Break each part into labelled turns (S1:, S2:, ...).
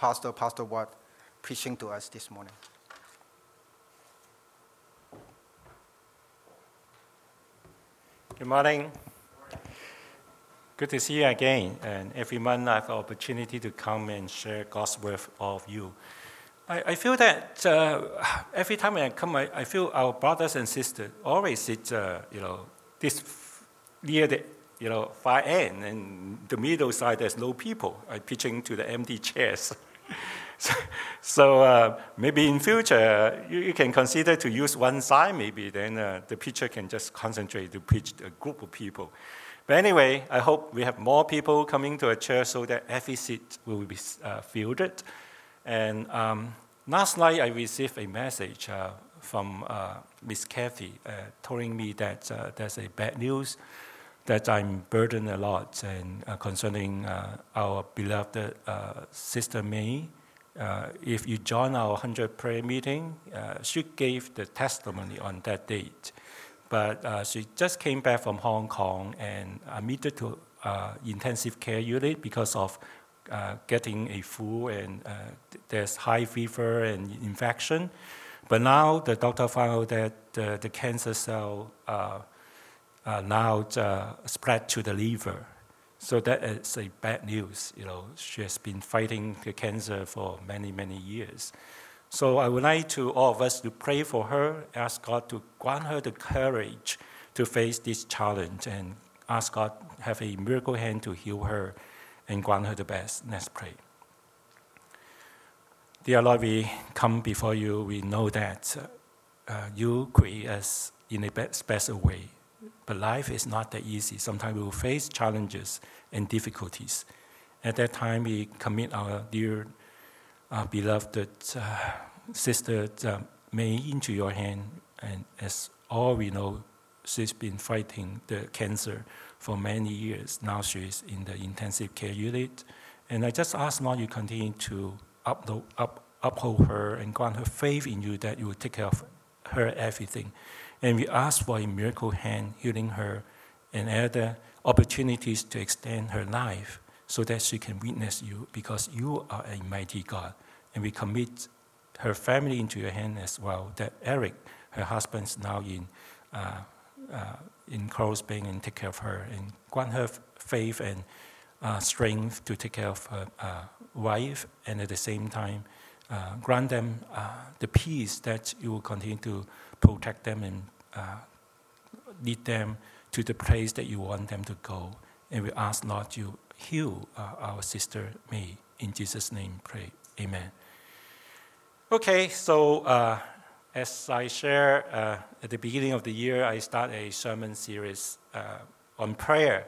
S1: Pastor Watt, preaching to us this morning.
S2: Good morning. Good to see you again. And every month I have the opportunity to come and share God's word of you. I feel that every time I come, I feel our brothers and sisters always sit, this near the far end, and the middle side there's no people. I'm pitching to the empty chairs. So maybe in future you can consider to use one side. Maybe then the preacher can just concentrate to preach a group of people. But anyway, I hope we have more people coming to a church so that every seat will be filled. And last night I received a message from Miss Kathy telling me that there's a bad news, that I'm burdened a lot and concerning our beloved Sister May. If you join our 100 prayer meeting, she gave the testimony on that date. But she just came back from Hong Kong and admitted to intensive care unit because of getting a flu and there's high fever and infection. But now the doctor found out that the cancer cell now spread to the liver. So that is a bad news. She has been fighting the cancer for many, many years. So I would like to all of us to pray for her, ask God to grant her the courage to face this challenge, and ask God to have a miracle hand to heal her and grant her the best. Let's pray. Dear Lord, we come before you. We know that you create us in a special way. But life is not that easy. Sometimes we will face challenges and difficulties. At that time, we commit our dear, beloved sister May into your hand. And as all we know, she's been fighting the cancer for many years. Now she's in the intensive care unit. And I just ask, Lord, you continue to uphold her and grant her faith in you that you will take care of her everything. And we ask for a miracle hand healing her and other opportunities to extend her life so that she can witness you, because you are a mighty God. And we commit her family into your hand as well, that Eric, her husband, is now in Coral Spring, and take care of her and grant her faith and strength to take care of her wife, and at the same time grant them the peace that you will continue to protect them and lead them to the place that you want them to go. And we ask, Lord, you heal our sister May. In Jesus' name, pray. Amen. Okay, so as I share at the beginning of the year, I start a sermon series on prayer.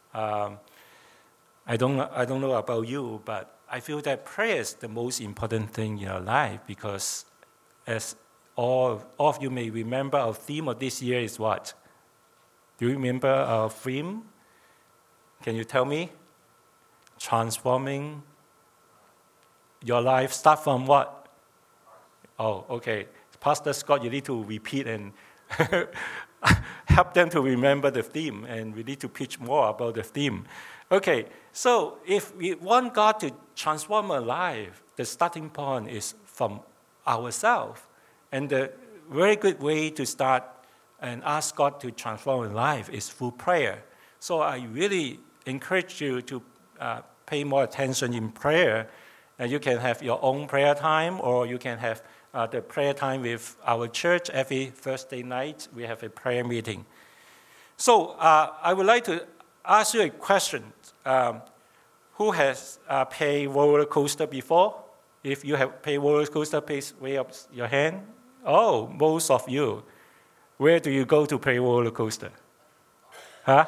S2: I don't know about you, but I feel that prayer is the most important thing in our life, because as all of you may remember, our theme of this year is what? Do you remember our theme? Can you tell me? Transforming your life. Start from what? Oh, okay. Pastor Scott, you need to repeat and help them to remember the theme, and we need to preach more about the theme. Okay, so if we want God to transform our life, the starting point is from ourselves. And the very good way to start and ask God to transform our life is through prayer. So I really encourage you to pay more attention in prayer. And you can have your own prayer time, or you can have the prayer time with our church. Every Thursday night, we have a prayer meeting. So I would like to ask you a question. Who has paid roller coaster before? If you have paid roller coaster, please raise up your hand. Oh, most of you. Where do you go to play roller coaster? Huh?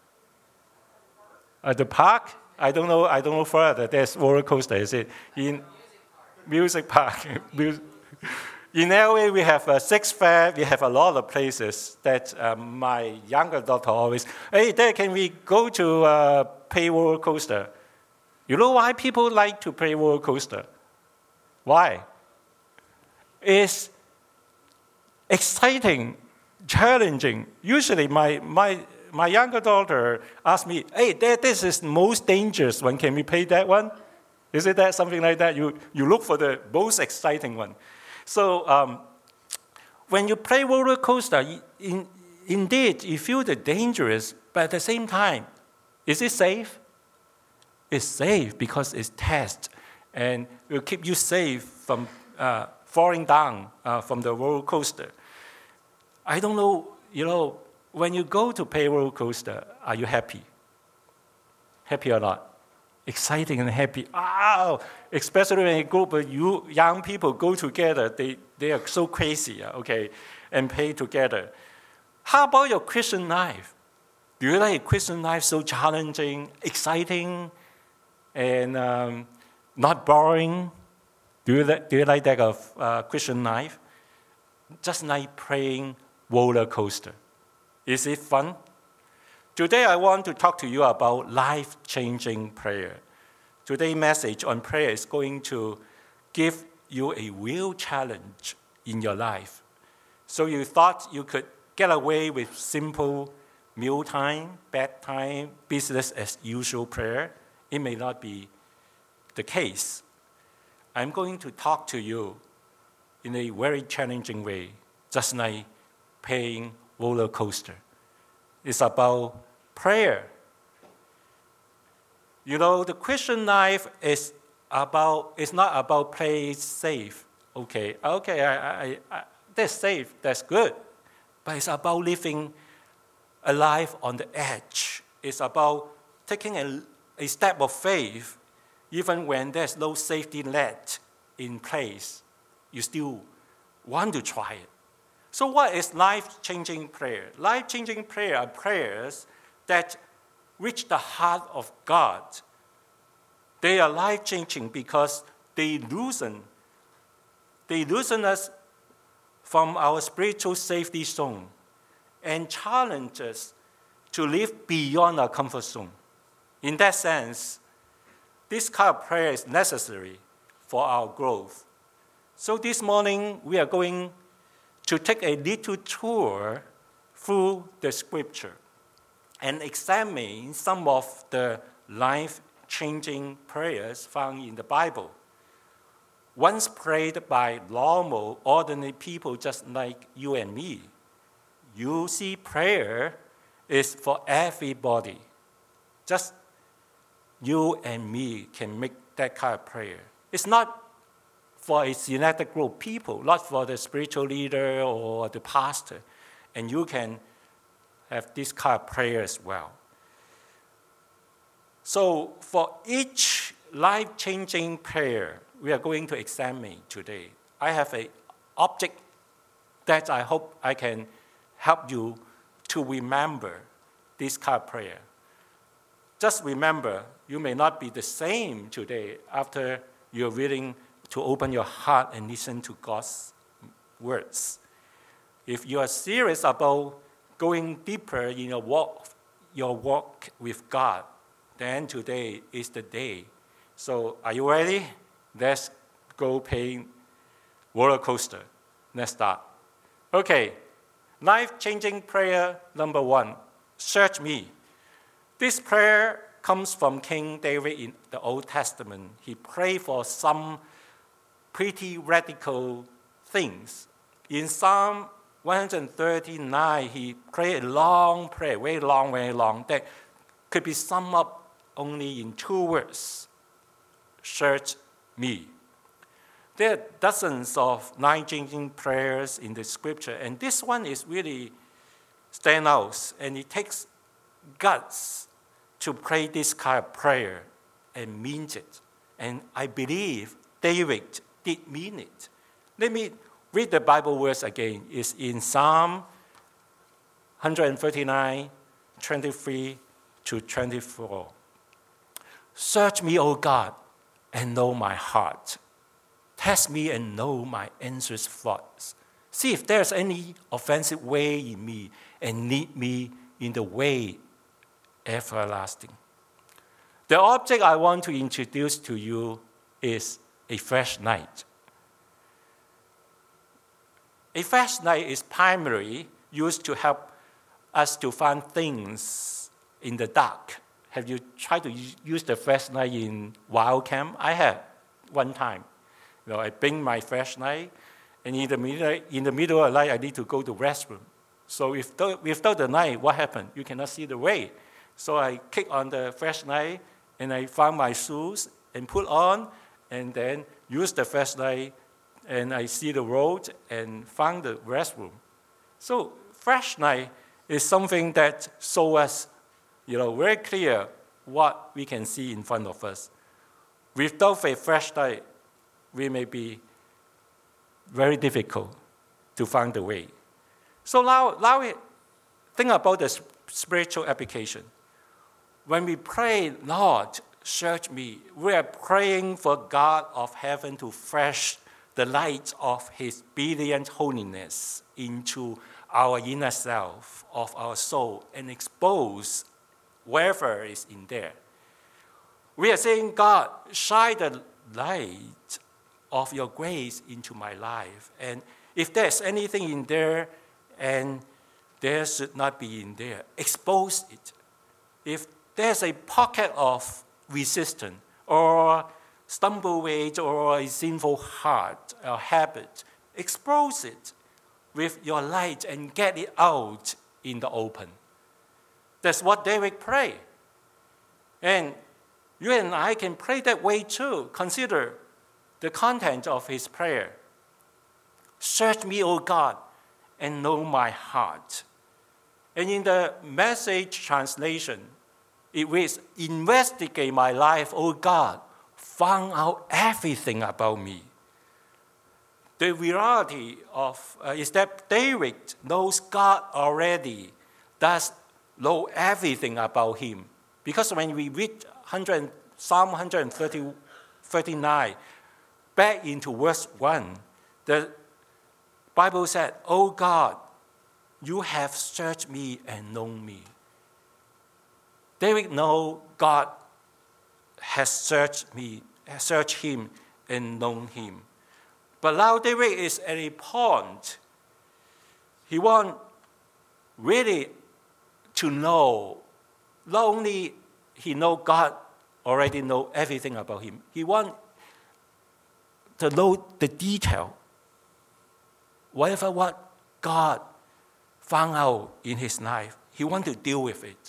S2: At the park? I don't know further. There's roller coaster. Is it in music park? In LA, we have a Six Flags. We have a lot of places that my younger daughter always, hey, Dad, can we go to play roller coaster? You know why people like to play roller coaster? Why? It's exciting, challenging. Usually, my younger daughter asks me, hey, Dad, this is most dangerous one. Can we play that one? Is it that something like that? You look for the most exciting one. So when you play roller coaster, indeed you feel the dangerous, but at the same time, is it safe? It's safe because it's tested, and will keep you safe from falling down from the roller coaster. I don't know, when you go to play roller coaster, are you happy? Happy or not? Exciting and happy. Wow! Especially when a group of you young people go together, they are so crazy, okay, and play together. How about your Christian life? Do you like Christian life so challenging, exciting, and not boring? Do you like that of Christian life? Just like playing roller coaster. Is it fun? Today I want to talk to you about life-changing prayer. Today's message on prayer is going to give you a real challenge in your life. So you thought you could get away with simple mealtime, bedtime, business as usual prayer. It may not be the case. I'm going to talk to you in a very challenging way, just like playing roller coaster. It's about prayer. The Christian life is not about playing safe. Okay, that's safe, that's good. But it's about living a life on the edge. It's about taking a step of faith, even when there's no safety net in place. You still want to try it. So what is life-changing prayer? Life-changing prayer are prayers that reach the heart of God. They are life-changing because they loosen us from our spiritual safety zone and challenge us to live beyond our comfort zone. In that sense, this kind of prayer is necessary for our growth. So this morning, we are going to take a little tour through the scripture and examine some of the life-changing prayers found in the Bible. Once prayed by normal, ordinary people just like you and me. You see, prayer is for everybody. Just you and me can make that kind of prayer. It's not for a selected group of people, not for the spiritual leader or the pastor. And you can have this kind of prayer as well. So for each life-changing prayer we are going to examine today, I have an object that I hope I can help you to remember this kind of prayer. Just remember, you may not be the same today after you're willing to open your heart and listen to God's words. If you are serious about going deeper in your walk with God, then today is the day. So are you ready? Let's go play roller coaster. Let's start. Okay, life-changing prayer number 1, search me. This prayer comes from King David in the Old Testament. He prayed for some pretty radical things. In Psalm 139, he prayed a long prayer, very long, that could be summed up only in 2 words. Search me. There are dozens of life-changing prayers in the scripture, and this one is really stand out, and it takes guts to pray this kind of prayer and mean it. And I believe David did mean it. Let me read the Bible verse again. It's in Psalm 139, 23 to 24. Search me, O God, and know my heart. Test me and know my anxious thoughts. See if there's any offensive way in me, and lead me in the way everlasting. The object I want to introduce to you is a flashlight. A flashlight is primarily used to help us to find things in the dark, Have you tried to use the flashlight in wild camp? I had one time. I bring my flashlight, and in the middle of the night, I need to go to the restroom. So without the light, what happened? You cannot see the way. So I kick on the flashlight, and I found my shoes and put on, and then use the flashlight, and I see the road and found the restroom. So flashlight is something that shows us, very clear what we can see in front of us. Without a flashlight, we may be very difficult to find the way. So now we think about the spiritual application. When we pray, Lord, search me, we are praying for God of heaven to flash the light of His brilliant holiness into our inner self of our soul and expose wherever is in there. We are saying, God, shine the light of your grace into my life. And if there's anything in there and there should not be in there, expose it. If there's a pocket of resistance or stumbleway or a sinful heart or habit, expose it with your light and get it out in the open. That's what David prayed. And you and I can pray that way too. Consider the content of his prayer. Search me, O God, and know my heart. And in the Message translation, it reads, investigate my life, O God, find out everything about me. The reality is that David knows God already, does know everything about him. Because when we read Psalm 139, back into verse 1, the Bible said, O God, you have searched me and known me. David knows God has searched him and known him. But now David is at a point, he wants really to know, not only he knows God already know everything about him, he wants to know the detail, whatever what God found out in his life, he wants to deal with it.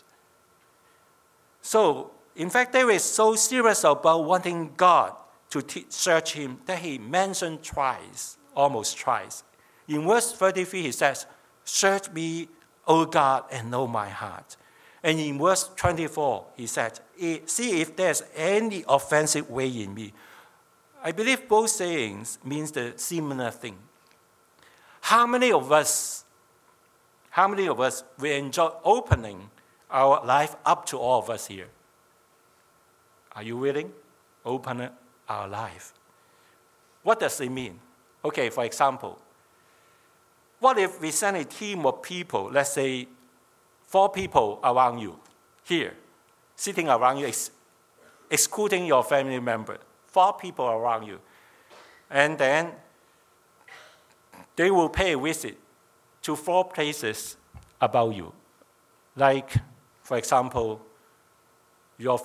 S2: So, in fact, David is so serious about wanting God to search him that he mentioned twice, almost twice. In verse 33, he says, search me, O God, and know my heart. And in verse 24, he said, see if there's any offensive way in me. I believe both sayings means the similar thing. How many of us will enjoy opening our life up to all of us here? Are you willing? Open our life. What does it mean? Okay, for example, what if we send a team of people, let's say 4 people around you, here, sitting around you, excluding your family member, 4 people around you, and then they will pay a visit to 4 places about you. Like, for example, your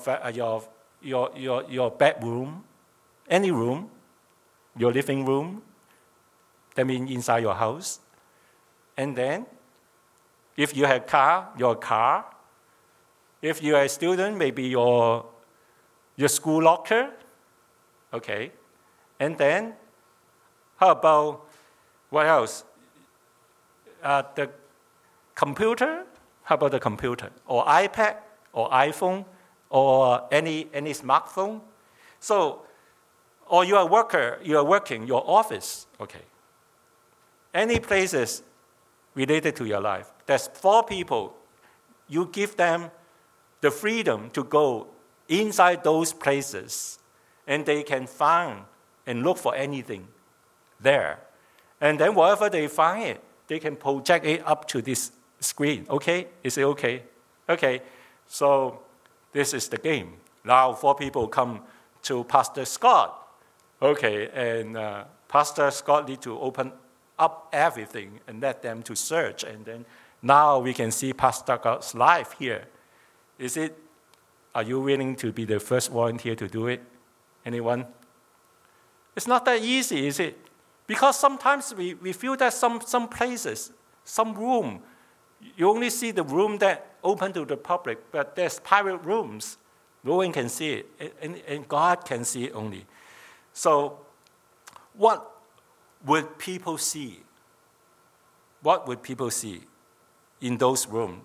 S2: bedroom, any room, your living room, that means inside your house. And then, if you have car, your car. If you are a student, maybe your school locker. Okay. And then, how about, what else? The computer? How about the computer? Or iPad? Or iPhone? Or any smartphone? So, or you are working, your office, okay. Any places related to your life. There's 4 people. You give them the freedom to go inside those places, and they can find and look for anything there. And then wherever they find it, they can project it up to this screen. Okay? Is it okay? Okay. So this is the game. Now 4 people come to Pastor Scott. Okay, and Pastor Scott need to open up everything and let them to search. And then now we can see Pastor Scott's life here. Is it Are you willing to be the first volunteer to do it? Anyone? It's not that easy, is it? Because sometimes we feel that some places, some room, you only see the room that open to the public, but there's private rooms. No one can see it, and God can see it only. So what would people see? What would people see in those rooms?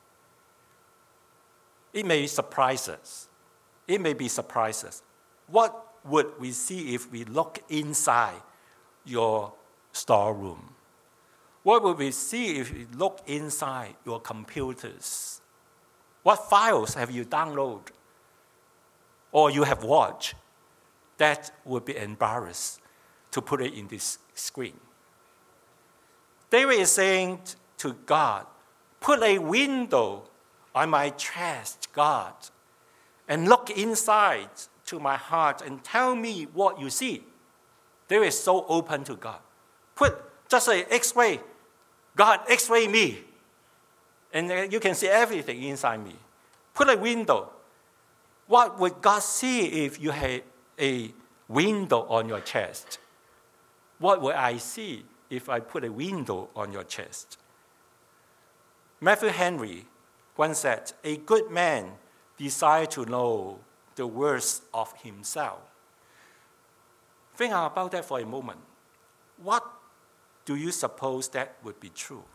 S2: It may surprise us. It may be surprises. What would we see if we look inside your storeroom? What would we see if we look inside your computers? What files have you downloaded or you have watched that would be embarrassed to put it in this screen? David is saying to God, put a window on my chest, God, and look inside to my heart and tell me what you see. David is so open to God. Put just an X-ray. God, X-ray me. And you can see everything inside me. Put a window. What would God see if you had a window on your chest? What would I see if I put a window on your chest? Matthew Henry once said, a good man desires to know the worst of himself. Think about that for a moment. What do you suppose that would be true?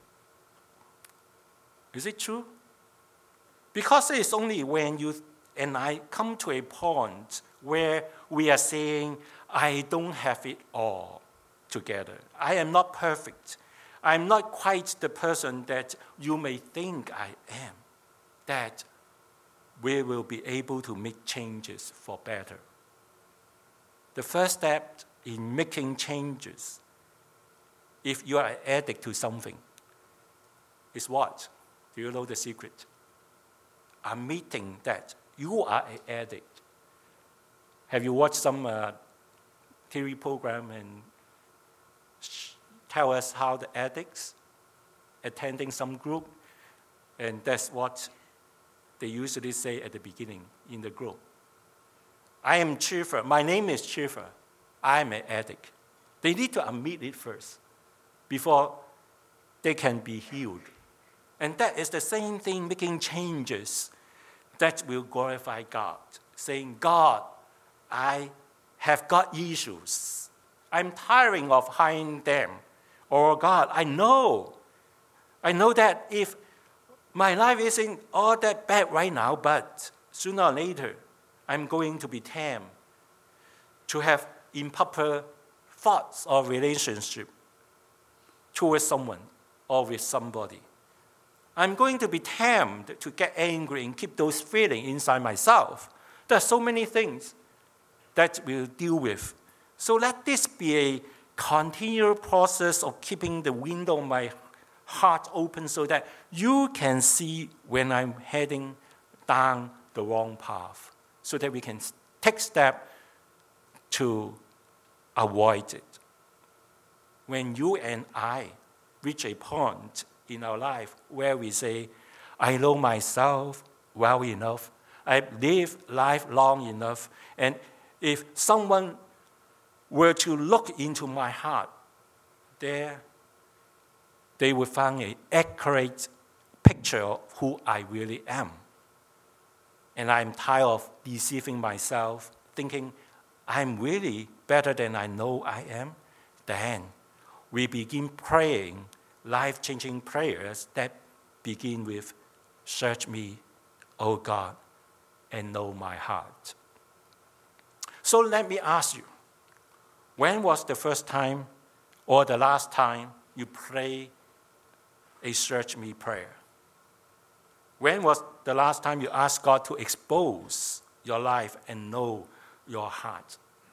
S2: Is it true? Because it's only when you and I come to a point where we are saying, I don't have it all together. I am not perfect. I'm not quite the person that you may think I am, that we will be able to make changes for better. The first step in making changes, if you are an addict to something, is what? Do you know the secret? Admitting that you are an addict. Have you watched some TV program and tell us how the addicts attending some group, and that's what they usually say at the beginning in the group. I am Chiffer. My name is Chiffer. I'm an addict. They need to admit it first before they can be healed. And that is the same thing, making changes that will glorify God. Saying, God, I have got issues. I'm tiring of hiding them. Or God, I know that if my life isn't all that bad right now, but sooner or later, I'm going to be tempted to have improper thoughts or relationship towards someone or with somebody. I'm going to be tempted to get angry and keep those feelings inside myself. There are so many things that we'll deal with. So let this be a continual process of keeping the window of my heart open so that you can see when I'm heading down the wrong path, so that we can take steps to avoid it. When you and I reach a point in our life where we say, I know myself well enough, I've lived life long enough, and if someone were to look into my heart, there they would find an accurate picture of who I really am. And I'm tired of deceiving myself, thinking I'm really better than I know I am. Then we begin praying life-changing prayers that begin with, search me, O God, and know my heart. So let me ask you, when was the first time or the last time you prayed a search me prayer? When was the last time you asked God to expose your life and know your heart?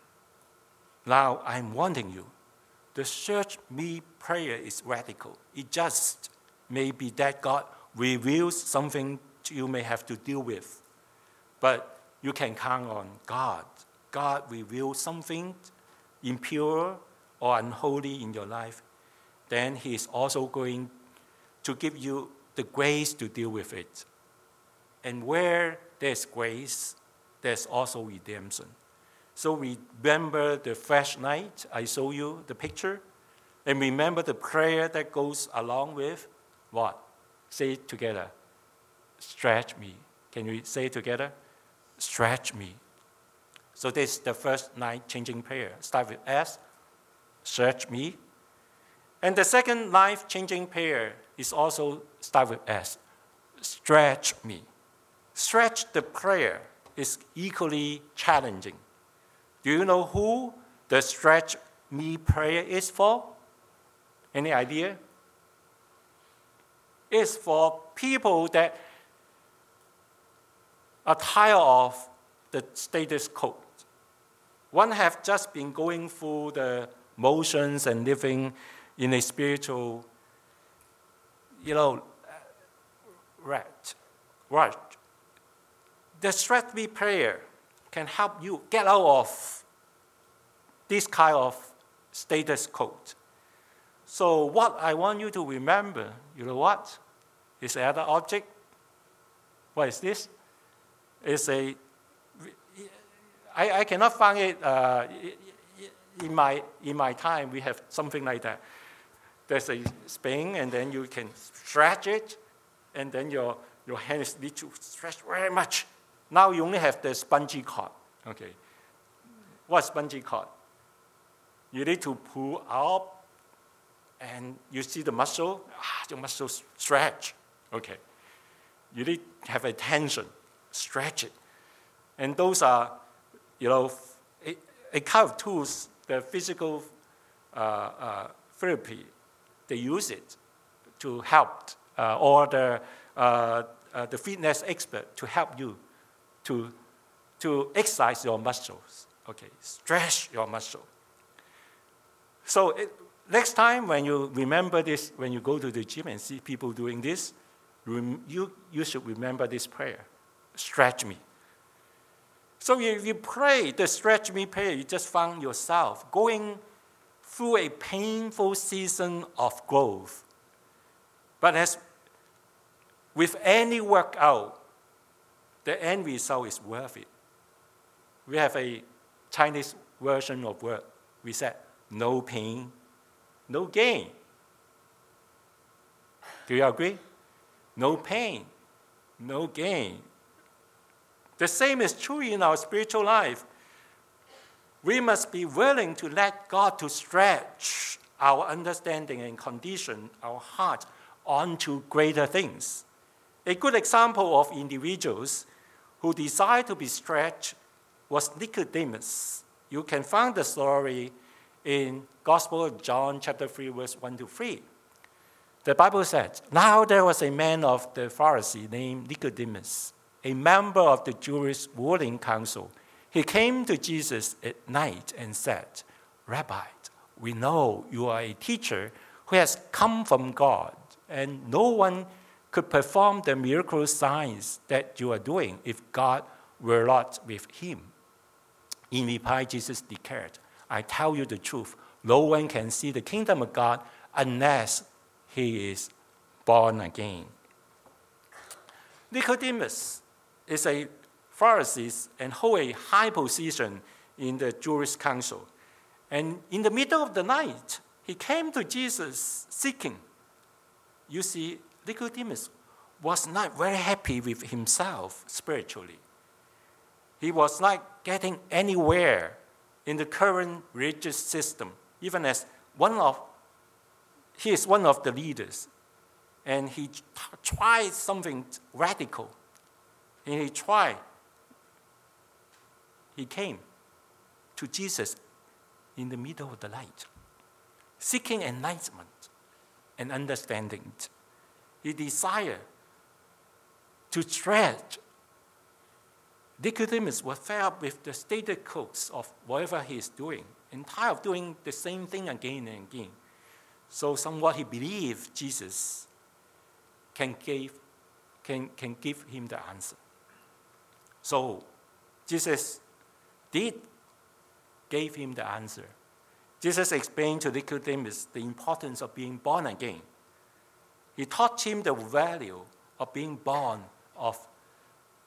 S2: Now I'm warning you, the search me prayer is radical. It just may be that God reveals something you may have to deal with. But you can count on God. God reveals something impure or unholy in your life. Then He is also going to give you the grace to deal with it. And where there's grace, there's also redemption. So remember the fresh night, I show you the picture, and remember the prayer that goes along with what? Say it together. Stretch me. Can we say it together? Stretch me. So this is the first night changing prayer. Start with S, stretch me. And the second life changing prayer is also start with S, stretch me. Stretch the prayer is equally challenging. Do you know who the stretch me prayer is for? Any idea? It's for people that are tired of the status quo. One have just been going through the motions and living in a spiritual, right. The stretch me prayer can help you get out of this kind of status quo. So what I want you to remember, you know what? Is another object. What is this? It's I cannot find it in my time. We have something like that. There's a spring, and then you can stretch it, and then your hands need to stretch very much. Now you only have the spongy cord. Okay. What's spongy cord? You need to pull up, and you see the muscle. The muscle stretch. Okay. You need to have a tension. Stretch it. And those are, a kind of tools, the physical therapy, they use it to help, or the fitness expert to help you to exercise your muscles. Okay, stretch your muscle. So next time when you remember this, when you go to the gym and see people doing this, you should remember this prayer. Stretch me. So if you pray the stretch me prayer, you just found yourself going through a painful season of growth. But as with any workout, the end result is worth it. We have a Chinese version of word. We said, no pain, no gain. Do you agree? No pain, no gain. The same is true in our spiritual life. We must be willing to let God to stretch our understanding and condition our heart onto greater things. A good example of individuals who desire to be stretched was Nicodemus. You can find the story in Gospel of John chapter 3, verse 1 to 3. The Bible says, now there was a man of the Pharisee named Nicodemus, a member of the Jewish ruling council. He came to Jesus at night and said, Rabbi, we know you are a teacher who has come from God, and no one could perform the miracle signs that you are doing if God were not with him. In reply, Jesus declared, I tell you the truth, no one can see the kingdom of God unless he is born again. Nicodemus is a Pharisee and hold a high position in the Jewish council. And in the middle of the night, he came to Jesus seeking. You see, Nicodemus was not very happy with himself spiritually. He was not getting anywhere in the current religious system, even as he is one of the leaders. And he tried something radical. And he came to Jesus in the middle of the night, seeking enlightenment and understanding. He desired to stretch. Nicodemus was fed up with the status quo of whatever he is doing, and tired of doing the same thing again and again. So somewhat he believed Jesus can give him the answer. So Jesus did give him the answer. Jesus explained to Nicodemus the importance of being born again. He taught him the value of being born of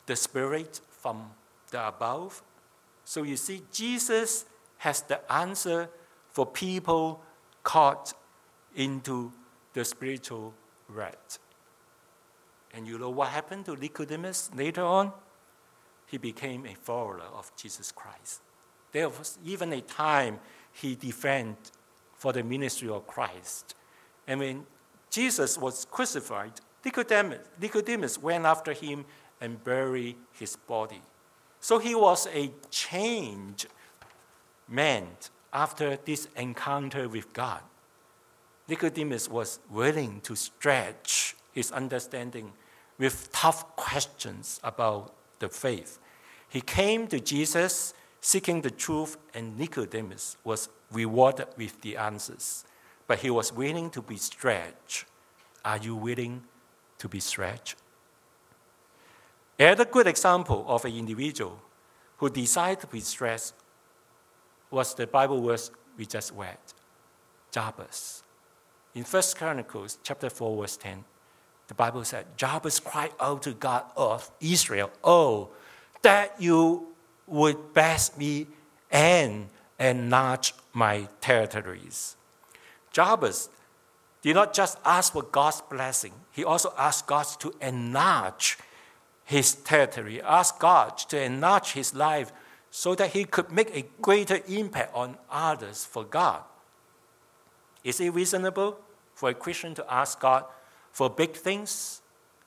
S2: the Spirit from the above. So you see, Jesus has the answer for people caught into the spiritual rat. And you know what happened to Nicodemus later on? He became a follower of Jesus Christ. There was even a time he defended for the ministry of Christ. And when Jesus was crucified, Nicodemus went after him and buried his body. So he was a changed man after this encounter with God. Nicodemus was willing to stretch his understanding with tough questions about the faith. He came to Jesus seeking the truth, and Nicodemus was rewarded with the answers. But he was willing to be stretched. Are you willing to be stretched? Another good example of an individual who decided to be stretched was the Bible verse we just read, Jabez. In 1 Chronicles chapter 4, verse 10, the Bible said, Jabez cried out to God of Israel, "Oh, that you would bless me and enlarge my territories." Jabez did not just ask for God's blessing. He also asked God to enlarge his territory, asked God to enlarge his life so that he could make a greater impact on others for God. Is it reasonable for a Christian to ask God for big things?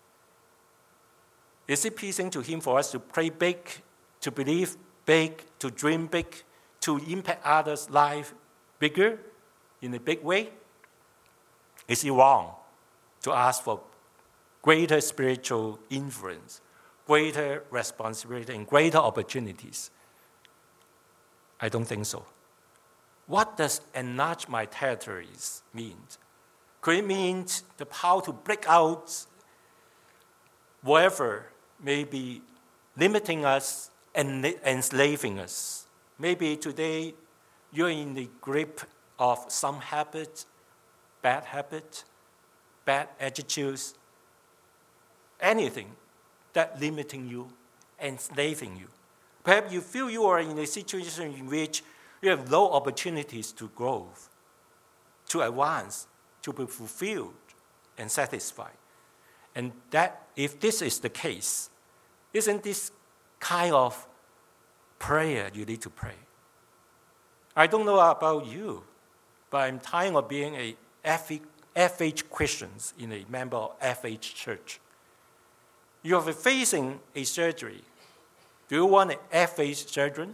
S2: Is it pleasing to him for us to pray big, to believe big, to dream big, to impact others' life bigger, in a big way? Is it wrong to ask for greater spiritual influence, greater responsibility, and greater opportunities? I don't think so. What does enlarge my territories mean? Could it mean the power to break out whatever may be limiting us and enslaving us? Maybe today you're in the grip of some habit, bad attitudes, anything that limiting you, enslaving you. Perhaps you feel you are in a situation in which you have no opportunities to grow, to advance, to be fulfilled and satisfied. And that, if this is the case, isn't this kind of prayer you need to pray? I don't know about you, but I'm tired of being a FH Christians in a member of FH church. You are facing a surgery. Do you want an FH surgeon?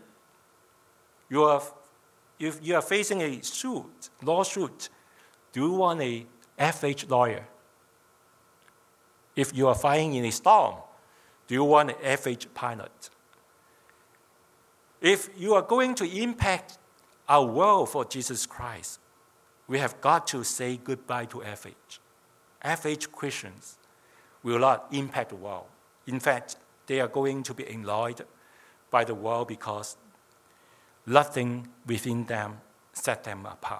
S2: If you are facing a lawsuit, do you want a FH lawyer? If you are flying in a storm, do you want an FH pilot? If you are going to impact our world for Jesus Christ, we have got to say goodbye to FH. FH Christians will not impact the world. In fact, they are going to be annoyed by the world because nothing within them set them apart.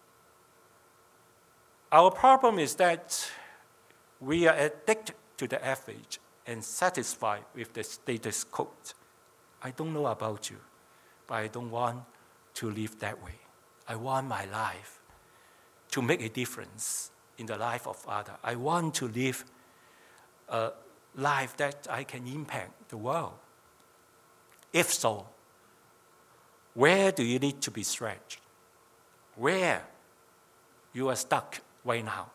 S2: Our problem is that we are addicted to the FH and satisfied with the status quo. I don't know about you, but I don't want to live that way. I want my life to make a difference in the life of others. I want to live a life that I can impact the world. If so, where do you need to be stretched? Where you are stuck right now?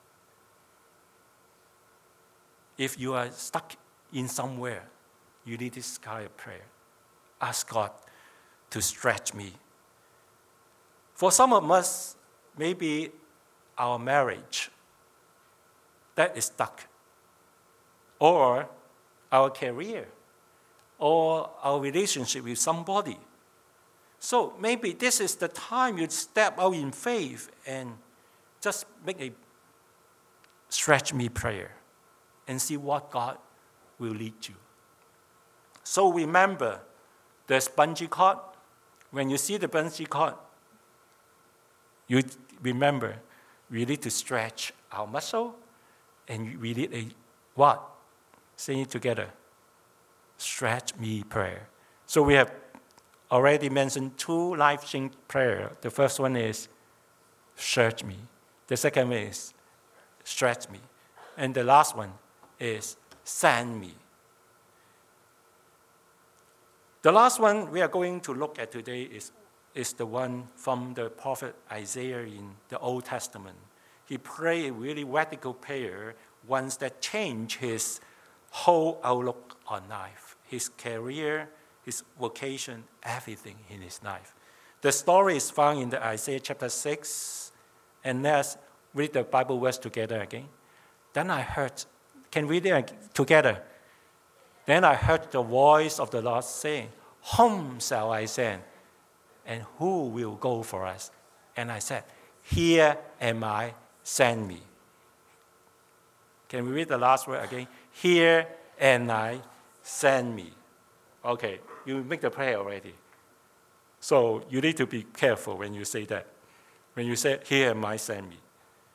S2: If you are stuck in somewhere, you need this kind of prayer. Ask God to stretch me. For some of us, maybe our marriage that is stuck, or our career, or our relationship with somebody. So maybe this is the time you step out in faith and just make a stretch me prayer and see what God will lead you. So remember the bungee cord. When you see the bungee cord, you remember we need to stretch our muscle and we need a what? Say it together. stretch me prayer. So we have already mentioned 2 life-changing prayers. The first one is search me. The second one is stretch me. And the last one is send me. The last one we are going to look at today is the one from the prophet Isaiah in the Old Testament. He prayed a really radical prayer once that changed his whole outlook on life, his career, his vocation, everything in his life. The story is found in the Isaiah chapter 6, and let's read the Bible verse together again. Then I heard, can we read it together? Then I heard the voice of the Lord saying, whom shall I send? And who will go for us? And I said, here am I, send me. Can we read the last word again? Here am I, send me. Okay, you make the prayer already. So you need to be careful when you say that. When you say, here am I, send me.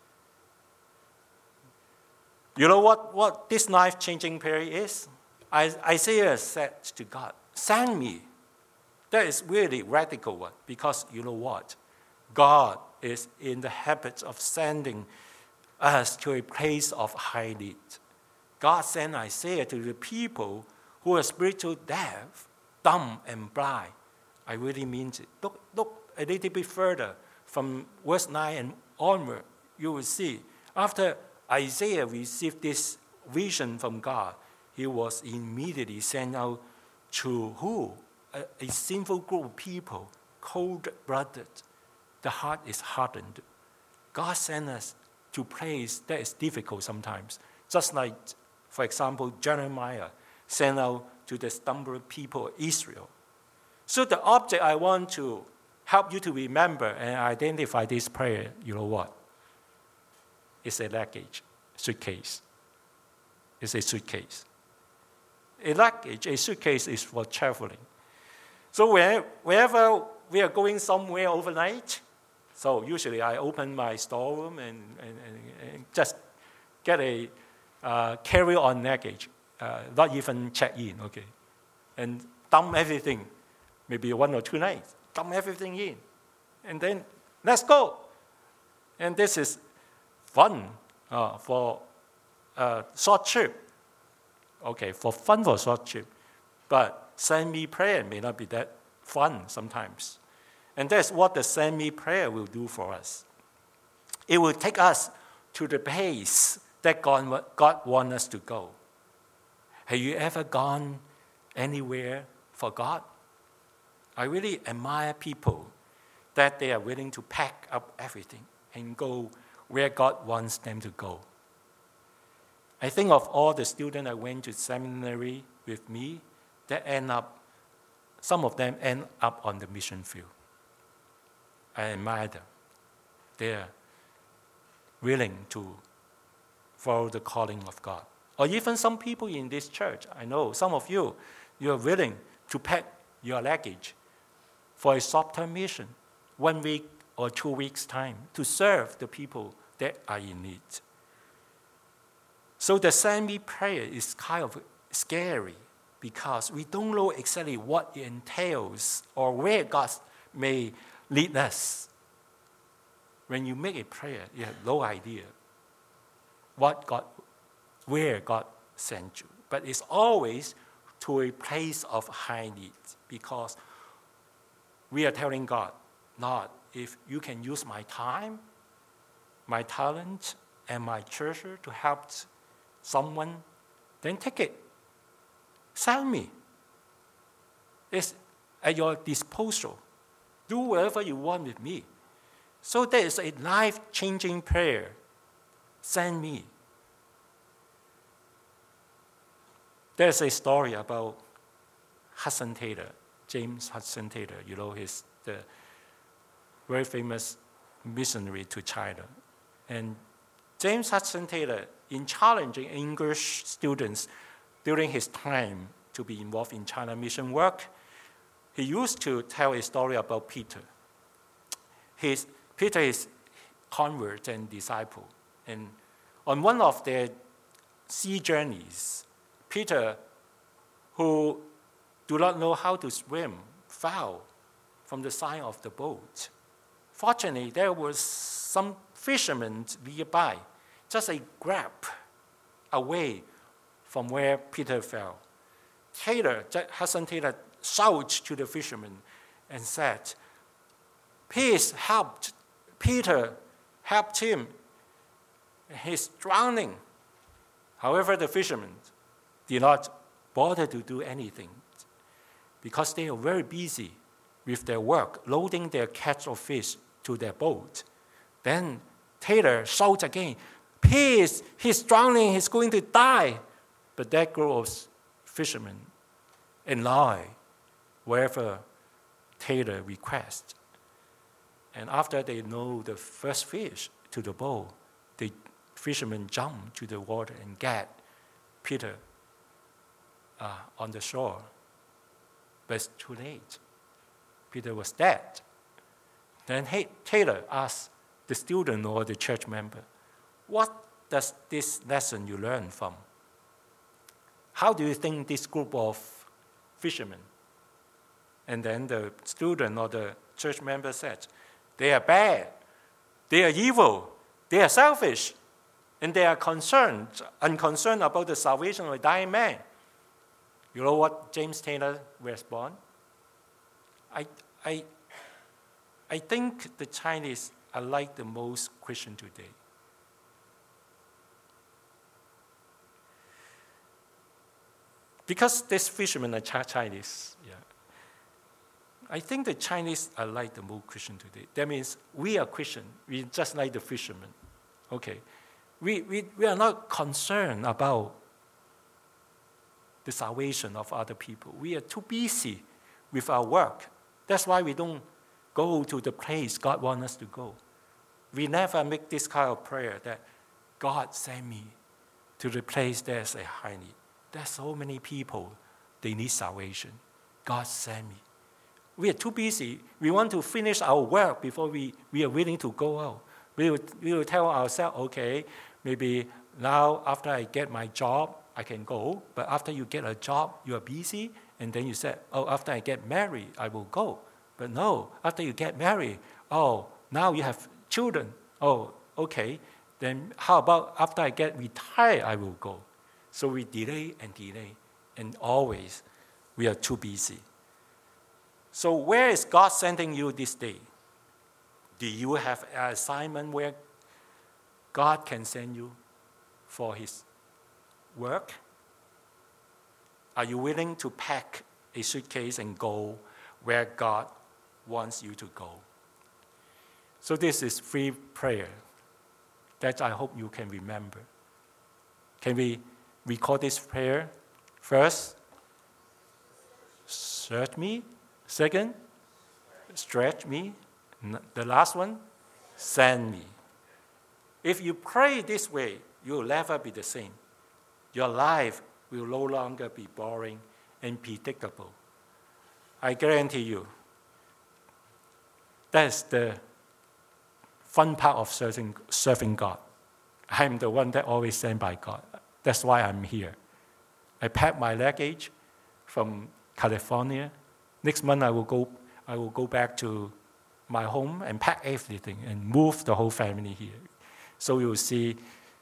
S2: You know what this life-changing prayer is? Isaiah said to God, send me. That is really radical one, because you know what? God is in the habit of sending us to a place of high need. God sent Isaiah to the people who are spiritual deaf, dumb, and blind. I really mean it. Look a little bit further from verse 9 and onward. You will see, after Isaiah received this vision from God, he was immediately sent out to who? A sinful group of people, cold-blooded. The heart is hardened. God sent us to a place that is difficult sometimes. Just like, for example, Jeremiah sent out to the stubborn people of Israel. So the object I want to help you to remember and identify this prayer, you know what? It's a luggage, suitcase. It's a suitcase. A suitcase is for traveling. So wherever we are going somewhere overnight, so usually I open my storeroom and just get a carry-on luggage, not even check in, okay, and dump everything, maybe 1 or 2 nights, dump everything in, and then let's go. And this is fun for a short trip. Okay, for fun for a short trip, but send me prayer may not be that fun sometimes. And that's what the send me prayer will do for us. It will take us to the place that God wants us to go. Have you ever gone anywhere for God? I really admire people that they are willing to pack up everything and go where God wants them to go. I think of all the students that went to seminary with me, some of them end up on the mission field. I admire them. They are willing to follow the calling of God. Or even some people in this church, I know some of you are willing to pack your luggage for a short-term mission, 1 week or 2 weeks' time, to serve the people that are in need. So the send me prayer is kind of scary because we don't know exactly what it entails or where God may lead us. When you make a prayer, you have no idea where God sent you. But it's always to a place of high need because we are telling God, Lord, if you can use my time, my talent, and my treasure to help someone, then take it. Send me. It's at your disposal. Do whatever you want with me. So there is a life-changing prayer. Send me. There's a story about Hudson Taylor, James Hudson Taylor. You know, he's the very famous missionary to China. And James Hudson Taylor, in challenging English students during his time to be involved in China mission work, he used to tell a story about Peter. Peter is convert and disciple. And on one of their sea journeys, Peter who do not know how to swim fell from the side of the boat. Fortunately, there was some fishermen nearby, just a grab away from where Peter fell. Hudson Taylor shouted to the fishermen and said, "Please help Peter, help him. He's drowning." However, the fishermen did not bother to do anything because they are very busy with their work, loading their catch of fish to their boat. Then Taylor shouts again, "Please, he's drowning, he's going to die." But that group of fishermen lie wherever Taylor requests. And after they load the first fish to the boat, the fishermen jump to the water and get Peter on the shore. But it's too late. Peter was dead. Then Taylor asked the student or the church member, "What does this lesson you learn from?" How do you think this group of fishermen? And then the student or the church member said, "They are bad, they are evil, they are selfish, and they are unconcerned about the salvation of a dying man." You know what James Taylor responded? I think the Chinese are like the most Christian today. Because these fishermen are Chinese, I think the Chinese are like the most Christian today. That means we are Christian, we just like the fishermen. Okay, we are not concerned about the salvation of other people. We are too busy with our work. That's why we don't go to the place God wants us to go. We never make this kind of prayer that God send me to the place there's a high need. There's so many people, they need salvation. God send me. We are too busy. We want to finish our work before we are willing to go out. We will tell ourselves, okay, maybe now after I get my job, I can go. But after you get a job, you are busy. And then you say, oh, after I get married, I will go. But no, after you get married, oh, now you have children. Oh, okay. Then how about after I get retired, I will go. So we delay, and always we are too busy. So where is God sending you this day? Do you have an assignment where God can send you for His work? Are you willing to pack a suitcase and go where God wants you to go? So this is free prayer that I hope you can remember. Can we record this prayer? First, search me. Second, stretch me. The last one, send me. If you pray this way, you will never be the same. Your life will no longer be boring and predictable. I guarantee you, that's the fun part of serving God. I'm the one that always sent by God. That's why I'm here. I packed my luggage from California. Next month I will go back to my home and pack everything and move the whole family here. So you will see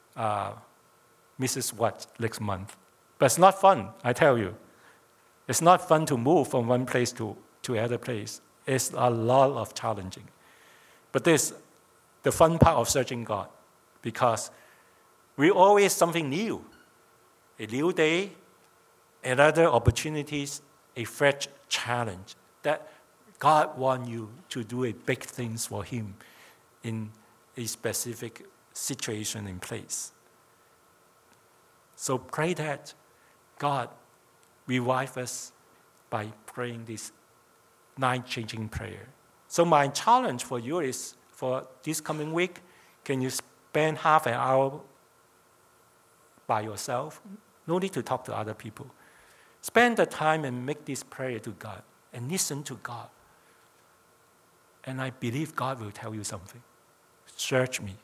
S2: Mrs. Watt next month. But it's not fun, I tell you. It's not fun to move from one place to another place. It's a lot of challenging. But this the fun part of searching God, because we always something new. A new day, another opportunities, a fresh challenge that God wants you to do a big things for Him in a specific situation and place. So pray that God revive us by praying this night-changing prayer. So my challenge for you is, for this coming week, can you spend half an hour by yourself? No need to talk to other people. Spend the time and make this prayer to God and listen to God. And I believe God will tell you something. Search me.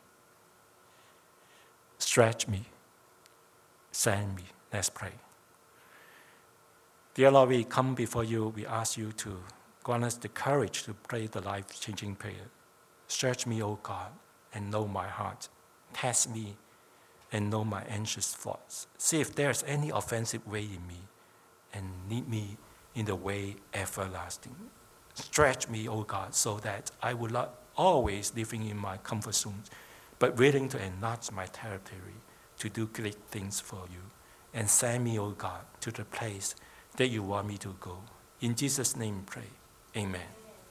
S2: Stretch me. Send me. Let's pray. Dear Lord, we come before you. We ask you to grant us the courage to pray the life-changing prayer. Search me, O God, and know my heart. Test me and know my anxious thoughts. See if there is any offensive way in me, and lead me in the way everlasting. Stretch me, O God, so that I will not always living in my comfort zone, but willing to enlarge my territory to do great things for you. And send me, O God, to the place that you want me to go. In Jesus' name we pray. Amen.